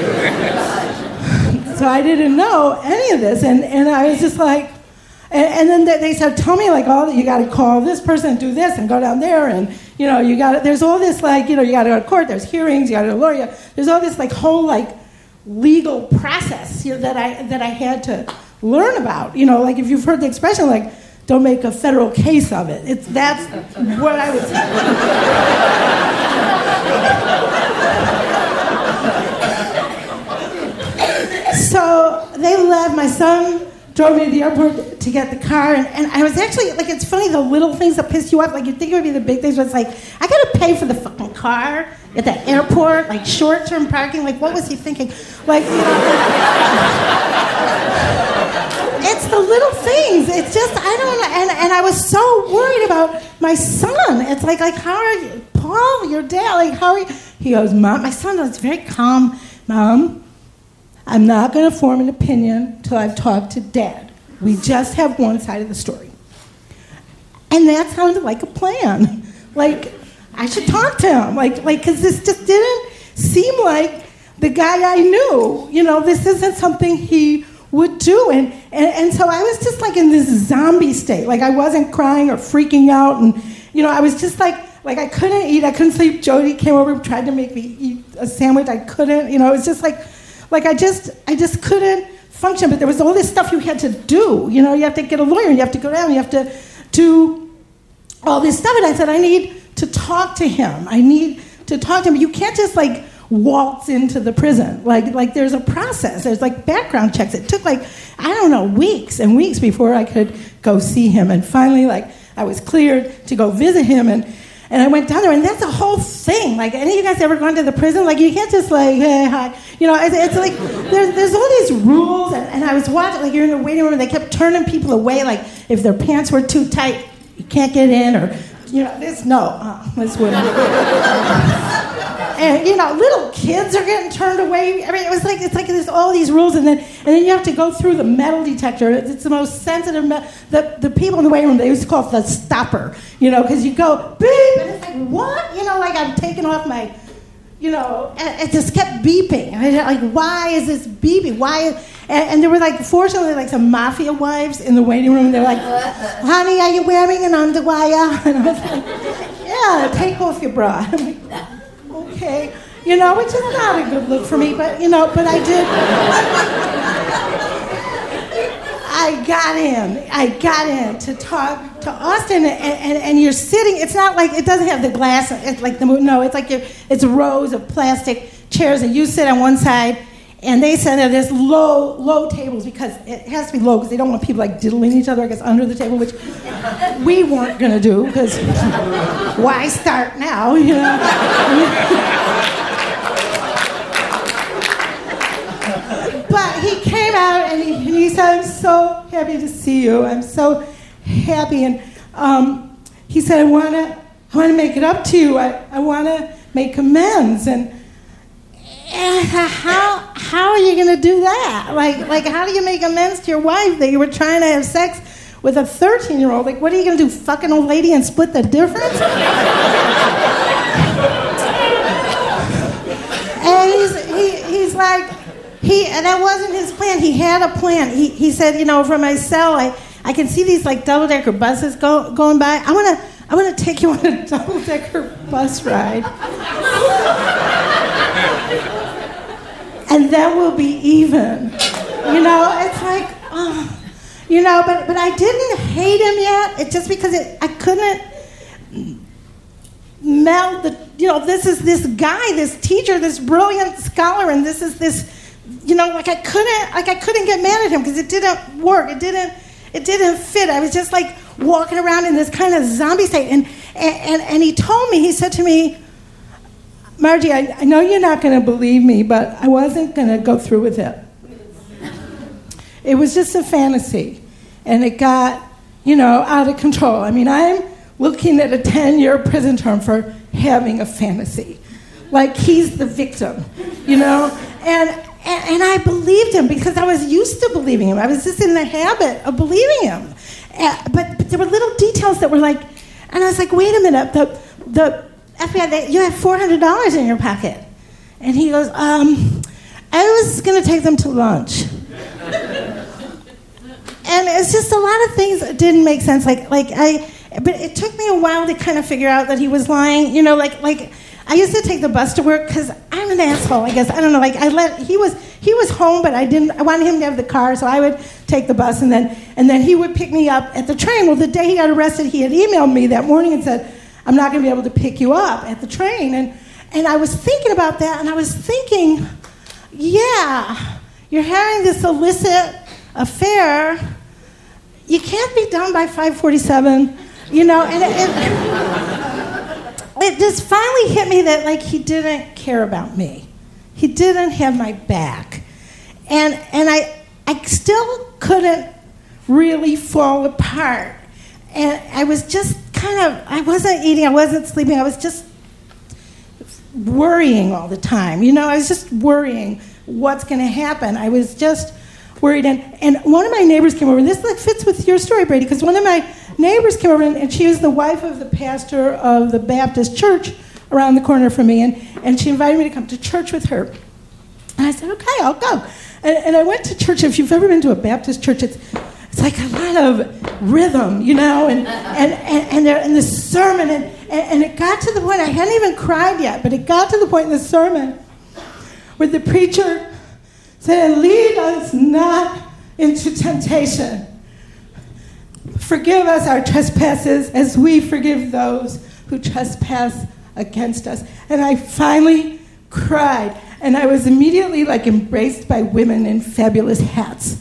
So I didn't know any of this, and, and I was just like, and, and then they said, tell me like all that, you got to call this person and do this and go down there, and you know, you got there's all this like, you know, you got to go to court, there's hearings, you got to go to a lawyer, there's all this like whole like legal process, you know, that I that I had to learn about. You know, like if you've heard the expression, like, don't make a federal case of it. It's that's what I was. So they left. My son drove me to the airport to get the car, and, and I was actually like, it's funny, the little things that piss you off. Like you think it would be the big things, but it's like, I gotta pay for the fucking car at the airport, like short-term parking. Like, what was he thinking? Like, you know. It's the little things. It's just, I don't know. And, and I was so worried about my son. It's like, like, how are you? Paul, your dad, like, how are you? He goes, Mom, my son was very calm. Mom, I'm not going to form an opinion until I've talked to Dad. We just have one side of the story. And that sounded like a plan. Like, I should talk to him. Like, like, because this just didn't seem like the guy I knew. You know, this isn't something he would do. And, and and so I was just like in this zombie state. Like I wasn't crying or freaking out, and you know, I was just like like I couldn't eat, I couldn't sleep. Jody came over and tried to make me eat a sandwich. I couldn't, you know, it was just like like I just I just couldn't function. But there was all this stuff you had to do. You know, you have to get a lawyer, you have to go down, you have to do all this stuff. And I said, I need to talk to him. I need to talk to him. You can't just like waltz into the prison. Like, like there's a process. There's like background checks. It took like, I don't know, weeks and weeks before I could go see him. And finally, like, I was cleared to go visit him. And, And I went down there, and that's a whole thing. Like, any of you guys ever gone to the prison? Like, you can't just like, hey, hi. You know, it's, it's like, there's, there's all these rules, and, and I was watching, like, you're in the waiting room, and they kept turning people away, like, if their pants were too tight, you can't get in, or, you know, this, no, uh, this wouldn't. And, you know, little kids are getting turned away. I mean, it was like, it's like there's all these rules, and then and then you have to go through the metal detector. It's, it's the most sensitive, me- the, the people in the waiting room, they used to call it the stopper, you know, because you go, beep, and it's like, what? You know, like I'm taking off my, you know, and it just kept beeping. And I, like, why is this beeping? Why? And, and there were, like, fortunately, like, some mafia wives in the waiting room. They're like, honey, are you wearing an underwire? And I was like, yeah, take off your bra. I'm like, okay, you know, which is not a good look for me, but, you know, but I did. I got in. I got in to talk to Austin, and, and, and you're sitting, it's not like, it doesn't have the glass, it's like the, no, it's like you're, it's rows of plastic chairs, and you sit on one side, and they said that there's low, low tables, because it has to be low, because they don't want people like diddling each other, I guess, under the table, which we weren't going to do, because why start now, you know? But he came out, and he, and he said, I'm so happy to see you. I'm so happy. And um, he said, I want to I want to make it up to you. I, I want to make amends. And, and how how are you going to do that? Like, like, how do you make amends to your wife that you were trying to have sex with a thirteen-year-old? Like, what are you going to do, fuck an old lady and split the difference? And he's, he, he's like, he, and that wasn't his plan. He had a plan. He, he said, you know, from my cell, I, I can see these, like, double-decker buses go, going by. I want to I want to take you on a double-decker bus ride. And then we'll be even. You know, it's like, oh, you know, but, but I didn't hate him yet. It's just because it, I couldn't meld the, you know, this is this guy, this teacher, this brilliant scholar, and this is this, you know, like I couldn't, like I couldn't get mad at him because it didn't work. It didn't, it didn't fit. I was just like walking around in this kind of zombie state. And and, and he told me, he said to me, Margie, I, I know you're not going to believe me, but I wasn't going to go through with it. It was just a fantasy. And it got, you know, out of control. I mean, I'm looking at a ten-year prison term for having a fantasy. Like, he's the victim, you know? And, and and I believed him because I was used to believing him. I was just in the habit of believing him. Uh, but, but there were little details that were like, and I was like, wait a minute, the the F B I, they, you have four hundred dollars in your pocket. And he goes, um, I was going to take them to lunch. And it's just a lot of things that didn't make sense. Like, like I, but it took me a while to kind of figure out that he was lying. You know, like, like I used to take the bus to work because I'm an asshole, I guess. I don't know. Like, I let he was he was home, but I didn't. I wanted him to have the car, so I would take the bus, and then and then he would pick me up at the train. Well, the day he got arrested, he had emailed me that morning and said, I'm not going to be able to pick you up at the train. And and I was thinking about that, and I was thinking, yeah, you're having this illicit affair. You can't be done by five forty-seven, you know. And it, it, it just finally hit me that, like, he didn't care about me. He didn't have my back. And and I I still couldn't really fall apart. And I was just kind of, I wasn't eating, I wasn't sleeping, I was just worrying all the time. You know, I was just worrying what's going to happen. I was just worried. And, and one of my neighbors came over, and this like fits with your story, Brady, because one of my neighbors came over, and, and she was the wife of the pastor of the Baptist church around the corner from me, and, and she invited me to come to church with her. And I said, okay, I'll go. And, and I went to church. If you've ever been to a Baptist church, it's it's like a lot of rhythm, you know, and and and, and, there, and the sermon, and, and, and it got to the point, I hadn't even cried yet, but it got to the point in the sermon where the preacher said, lead us not into temptation. Forgive us our trespasses as we forgive those who trespass against us. And I finally cried. And I was immediately, like, embraced by women in fabulous hats.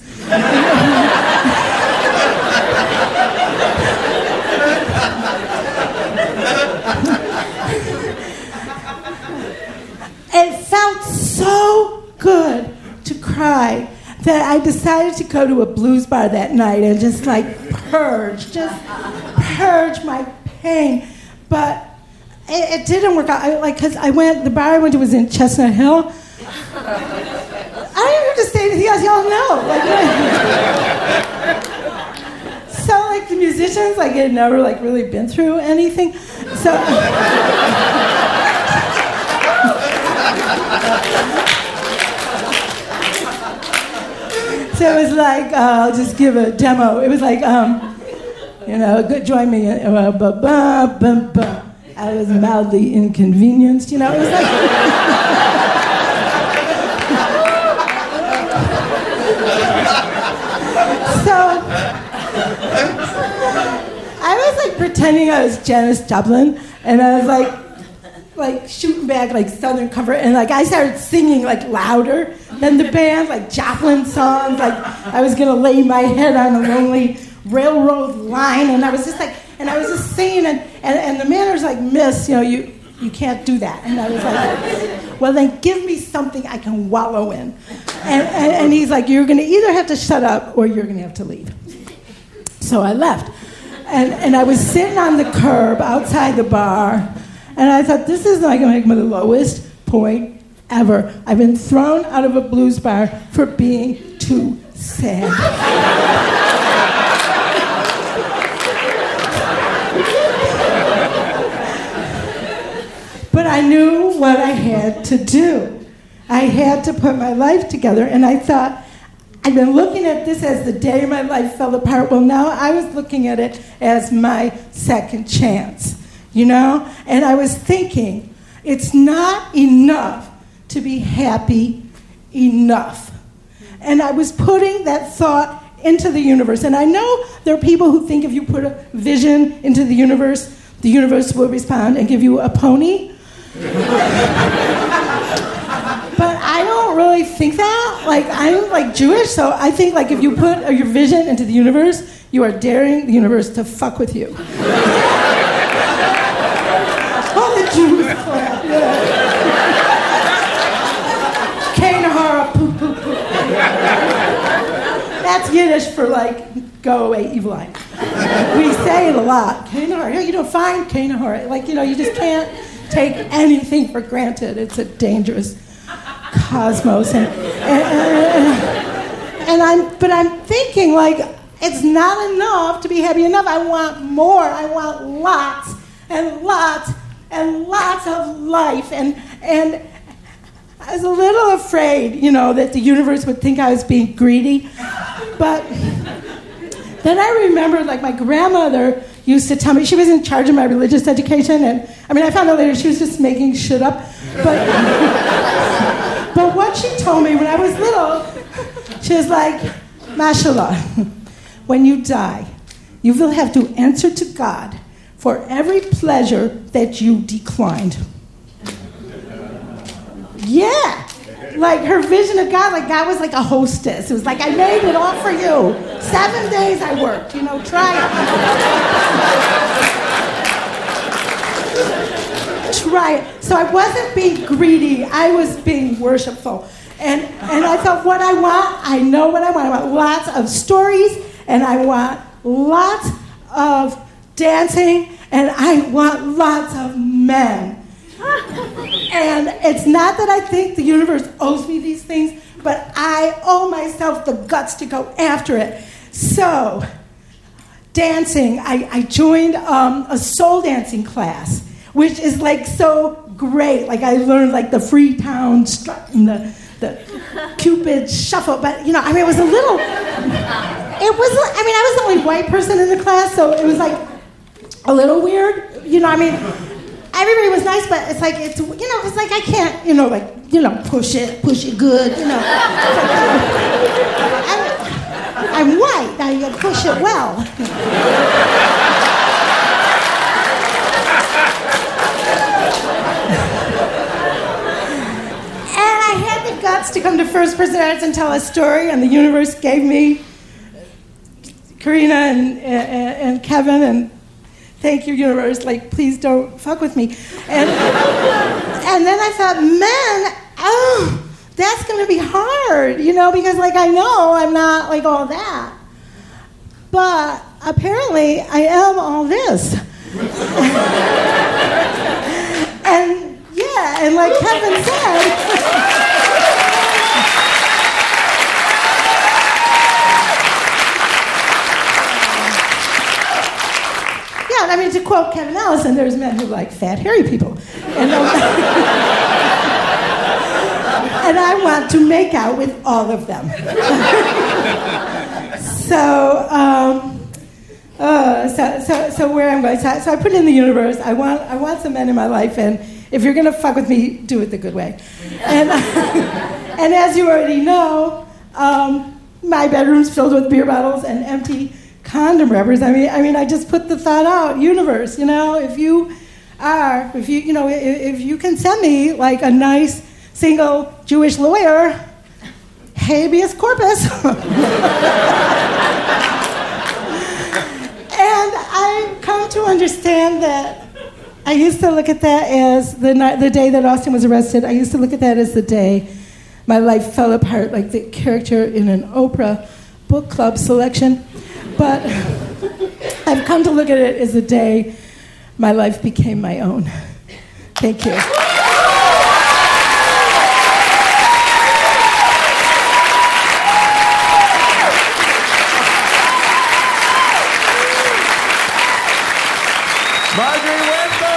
good to cry that I decided to go to a blues bar that night and just like purge, just purge my pain. But it, it didn't work out. I, like, cause I went, the bar I went to was in Chestnut Hill. I don't even have to say anything else. Y'all know. Like, so, like, the musicians, like, had never, like, really been through anything. So, so it was like, uh, I'll just give a demo. It was like, um, you know, good, join me. Uh, ba, ba, ba, ba. I was mildly inconvenienced, you know. It was like... So, I was like pretending I was Janis Joplin, and I was like, like shooting back like Southern Comfort, and like I started singing like louder than the band, like Joplin songs, like I was gonna lay my head on a lonely railroad line, and I was just like, and I was just singing, and, and, and the man was like, Miss, you know, you, you can't do that. And I was like, well, then give me something I can wallow in. And, and, and he's like, you're going to either have to shut up or you're going to have to leave. So I left. And, and I was sitting on the curb outside the bar, and I thought, this is like going to make me the lowest point ever. I've been thrown out of a blues bar for being too sad. But I knew what I had to do. I had to put my life together, and I thought, I've been looking at this as the day my life fell apart. Well, now I was looking at it as my second chance, you know? And I was thinking, it's not enough to be happy enough. And I was putting that thought into the universe. And I know there are people who think if you put a vision into the universe, the universe will respond and give you a pony. But I don't really think that. Like, I'm like Jewish, so I think like if you put your vision into the universe, you are daring the universe to fuck with you. Oh, the Jews clap, yeah. Kainahara, poo, poo, poo. That's Yiddish for like, go away, evil eye. We say it a lot. Kainahara, you know, fine, Kainahara. Like, you know, you just can't take anything for granted. It's a dangerous cosmos. And, and, and I'm, but I'm thinking, like, it's not enough to be happy enough. I want more. I want lots and lots and lots of life. And, and I was a little afraid, you know, that the universe would think I was being greedy. But then I remembered, like, my grandmother used to tell me, she was in charge of my religious education, and I mean, I found out later she was just making shit up. But, but what she told me when I was little, she was like, mashallah, when you die, you will have to answer to God for every pleasure that you declined. Yeah. Like her vision of God, like God was like a hostess. It was like, I made it all for you. Seven days I worked, you know, try it. Try it. So I wasn't being greedy, I was being worshipful. And and I thought, what I want, I know what I want. I want lots of stories, and I want lots of dancing, and I want lots of men. And it's not that I think the universe owes me these things, but I owe myself the guts to go after it. So, dancing, I, I joined um, a soul dancing class, which is like so great. Like I learned like the Freetown strut and the, the Cupid shuffle, but you know, I mean, it was a little, it was, I mean, I was the only white person in the class, so it was like a little weird, you know, I mean, everybody was nice, but it's like, it's, you know, it's like I can't, you know, like, you know, push it, push it good, you know. I'm, I'm white, now you gotta push it well. And I had the guts to come to First Person Arts and tell a story, and the universe gave me Karina and, and, and Kevin, and thank you, universe. Like, please don't fuck with me. And and then I thought, man, oh, that's going to be hard, you know, because, like, I know I'm not, like, all that. But apparently I am all this. And, yeah, and like Kevin said... Yeah, I mean, to quote Kevin Allison, there's men who like fat, hairy people. And, um, and I want to make out with all of them. so, um, uh, so, so, so where I'm going, so, so I put it in the universe. I want, I want some men in my life, and if you're gonna fuck with me, do it the good way. And, and as you already know, um, my bedroom's filled with beer bottles and empty condom wrappers. I mean, I mean, I just put the thought out, universe. You know, if you are, if you, you know, if, if you can send me like a nice single Jewish lawyer, habeas corpus. And I've come to understand that I used to look at that as the night, the day that Austin was arrested. I used to look at that as the day my life fell apart, like the character in an Oprah book club selection. But I've come to look at it as the day my life became my own. Thank you. Marjorie Winter!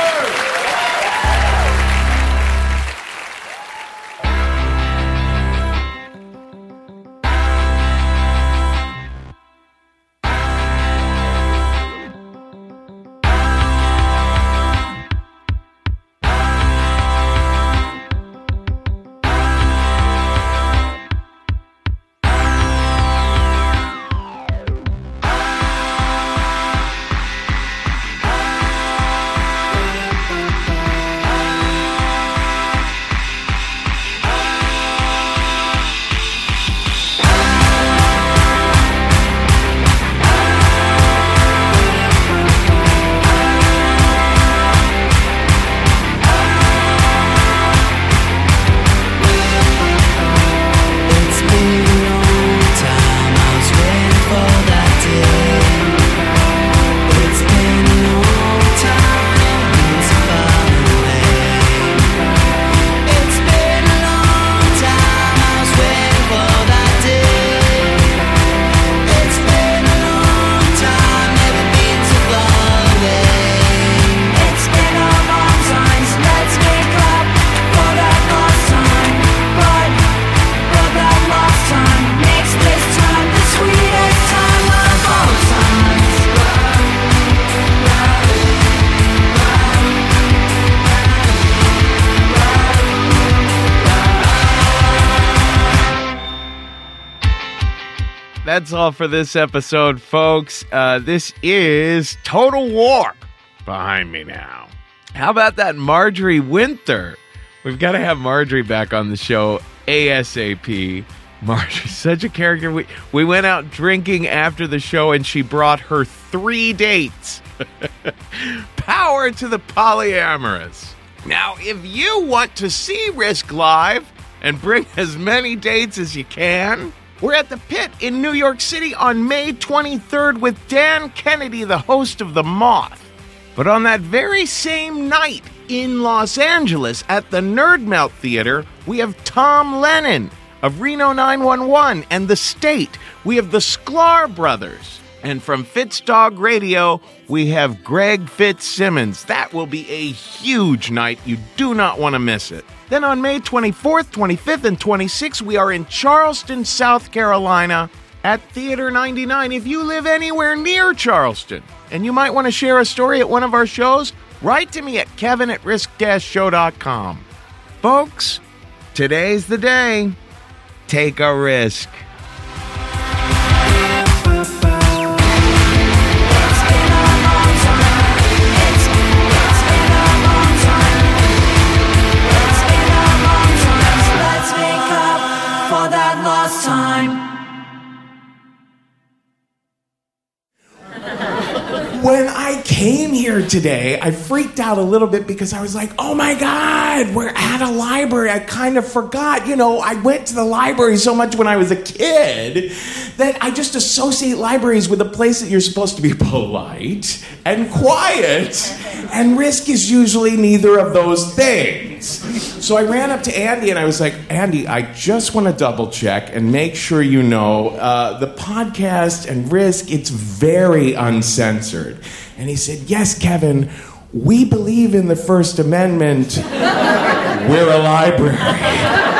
That's all for this episode, folks. Uh, this is Total War behind me now. How about that Marjorie Winter? We've got to have Marjorie back on the show ASAP. Marjorie's such a character. We, we went out drinking after the show, and she brought her three dates. Power to the polyamorous. Now, if you want to see Risk live and bring as many dates as you can, we're at the Pit in New York City on May twenty-third with Dan Kennedy, the host of The Moth. But on that very same night in Los Angeles at the Nerd Melt Theater, we have Tom Lennon of Reno nine one one and The State. We have the Sklar Brothers. And from Fitz Dog Radio, we have Greg Fitzsimmons. That will be a huge night. You do not want to miss it. Then on May twenty-fourth, twenty-fifth, and twenty-sixth, we are in Charleston, South Carolina at Theater ninety-nine. If you live anywhere near Charleston and you might want to share a story at one of our shows, write to me at kevin at risk dash show dot com. Folks, today's the day. Take a risk. When I came here today, I freaked out a little bit because I was like, oh my God, we're at a library. I kind of forgot. You know, I went to the library so much when I was a kid that I just associate libraries with a place that you're supposed to be polite and quiet. And Risk is usually neither of those things. So I ran up to Andy and I was like, Andy, I just want to double check and make sure you know uh, the podcast and Risk, it's very uncensored. And he said, yes, Kevin, we believe in the First Amendment. We're a library.